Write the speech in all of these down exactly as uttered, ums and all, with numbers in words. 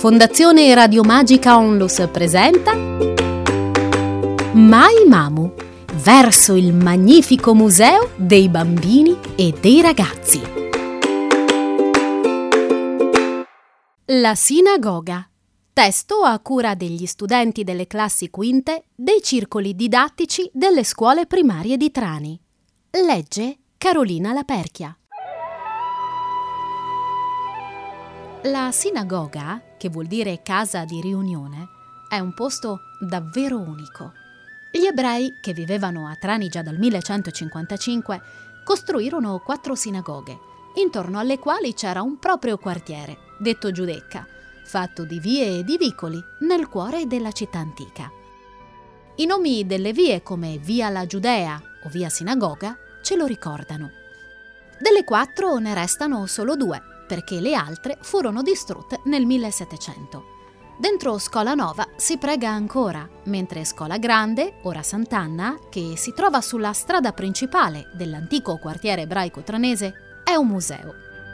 Fondazione Radio Magica Onlus presenta Mai Mamu, verso il magnifico museo dei bambini e dei ragazzi. La sinagoga. Testo a cura degli studenti delle classi quinte dei circoli didattici delle scuole primarie di Trani. Legge Carolina Laperchia. La sinagoga, che vuol dire casa di riunione, è un posto davvero unico. Gli ebrei, che vivevano a Trani già dal millecentocinquantacinque, costruirono quattro sinagoghe, intorno alle quali c'era un proprio quartiere, detto Giudecca, fatto di vie e di vicoli nel cuore della città antica. I nomi delle vie come Via la Giudea o Via Sinagoga ce lo ricordano. Delle quattro ne restano solo due, perché le altre furono distrutte nel millesettecento. Dentro Scola Nova si prega ancora, mentre Scola Grande, ora Sant'Anna, che si trova sulla strada principale dell'antico quartiere ebraico tranese, è un museo.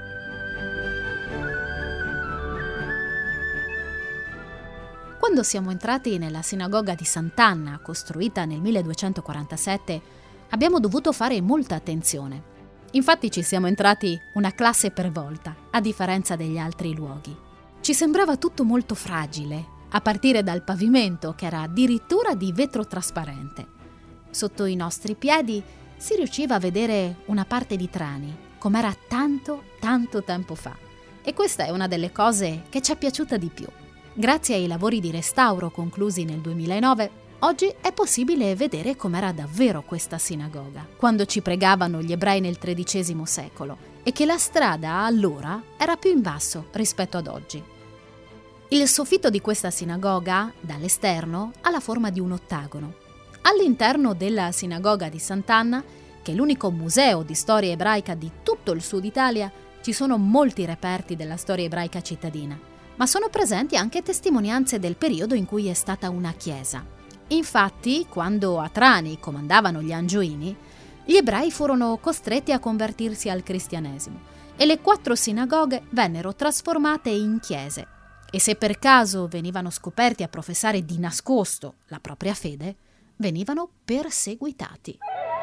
Quando siamo entrati nella sinagoga di Sant'Anna, costruita nel milleduecentoquarantasette, abbiamo dovuto fare molta attenzione. Infatti ci siamo entrati una classe per volta, a differenza degli altri luoghi. Ci sembrava tutto molto fragile, a partire dal pavimento che era addirittura di vetro trasparente. Sotto i nostri piedi si riusciva a vedere una parte di Trani, com'era tanto, tanto tempo fa. E questa è una delle cose che ci è piaciuta di più. Grazie ai lavori di restauro conclusi nel duemilanove, oggi è possibile vedere com'era davvero questa sinagoga, quando ci pregavano gli ebrei nel tredicesimo secolo, e che la strada allora era più in basso rispetto ad oggi. Il soffitto di questa sinagoga, dall'esterno, ha la forma di un ottagono. All'interno della sinagoga di Sant'Anna, che è l'unico museo di storia ebraica di tutto il sud Italia, ci sono molti reperti della storia ebraica cittadina, ma sono presenti anche testimonianze del periodo in cui è stata una chiesa. Infatti, quando a Trani comandavano gli Angioini, gli ebrei furono costretti a convertirsi al cristianesimo e le quattro sinagoghe vennero trasformate in chiese. E se per caso venivano scoperti a professare di nascosto la propria fede, venivano perseguitati.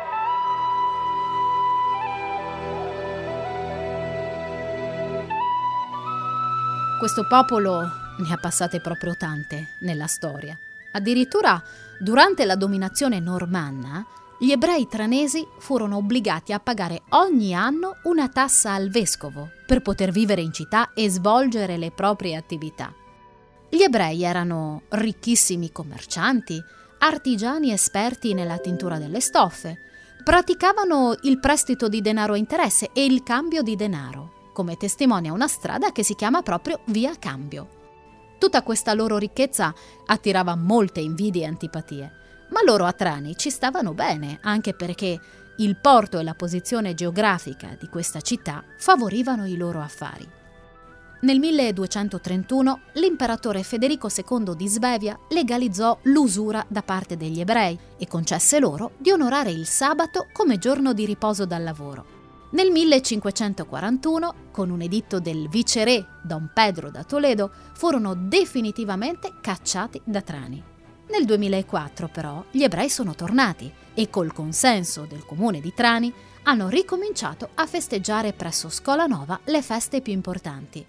Questo popolo ne ha passate proprio tante nella storia. Addirittura, durante la dominazione normanna, gli ebrei tranesi furono obbligati a pagare ogni anno una tassa al vescovo per poter vivere in città e svolgere le proprie attività. Gli ebrei erano ricchissimi commercianti, artigiani esperti nella tintura delle stoffe, praticavano il prestito di denaro a interesse e il cambio di denaro, come testimonia una strada che si chiama proprio Via Cambio. Tutta questa loro ricchezza attirava molte invidie e antipatie, ma loro a Trani ci stavano bene, anche perché il porto e la posizione geografica di questa città favorivano i loro affari. Nel milleduecentotrentuno l'imperatore Federico secondo di Svevia legalizzò l'usura da parte degli ebrei e concesse loro di onorare il sabato come giorno di riposo dal lavoro. Nel millecinquecentoquarantuno, con un editto del viceré Don Pedro da Toledo, furono definitivamente cacciati da Trani. Nel duemilaquattro, però, gli ebrei sono tornati e col consenso del comune di Trani hanno ricominciato a festeggiare presso Scola Nova le feste più importanti.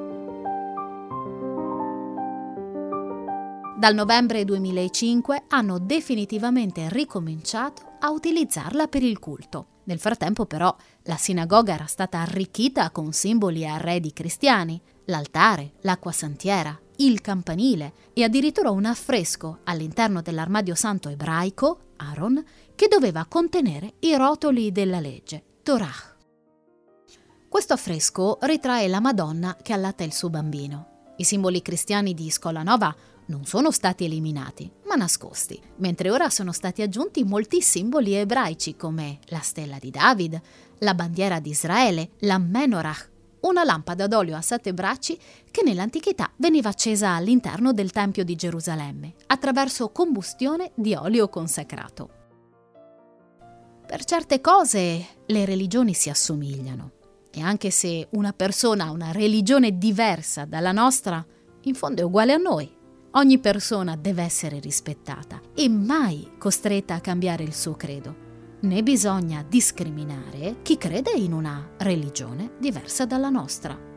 Dal novembre duemilacinque hanno definitivamente ricominciato a utilizzarla per il culto. Nel frattempo, però, la sinagoga era stata arricchita con simboli e arredi cristiani, l'altare, l'acquasantiera, il campanile e addirittura un affresco all'interno dell'armadio santo ebraico, Aaron, che doveva contenere i rotoli della legge, Torah. Questo affresco ritrae la Madonna che allatta il suo bambino. I simboli cristiani di Scola Nova non sono stati eliminati, ma nascosti, mentre ora sono stati aggiunti molti simboli ebraici come la stella di David, la bandiera di Israele, la menorah, una lampada d'olio a sette bracci che nell'antichità veniva accesa all'interno del Tempio di Gerusalemme, attraverso combustione di olio consacrato. Per certe cose le religioni si assomigliano, e anche se una persona ha una religione diversa dalla nostra, in fondo è uguale a noi. Ogni persona deve essere rispettata e mai costretta a cambiare il suo credo. Né bisogna discriminare chi crede in una religione diversa dalla nostra.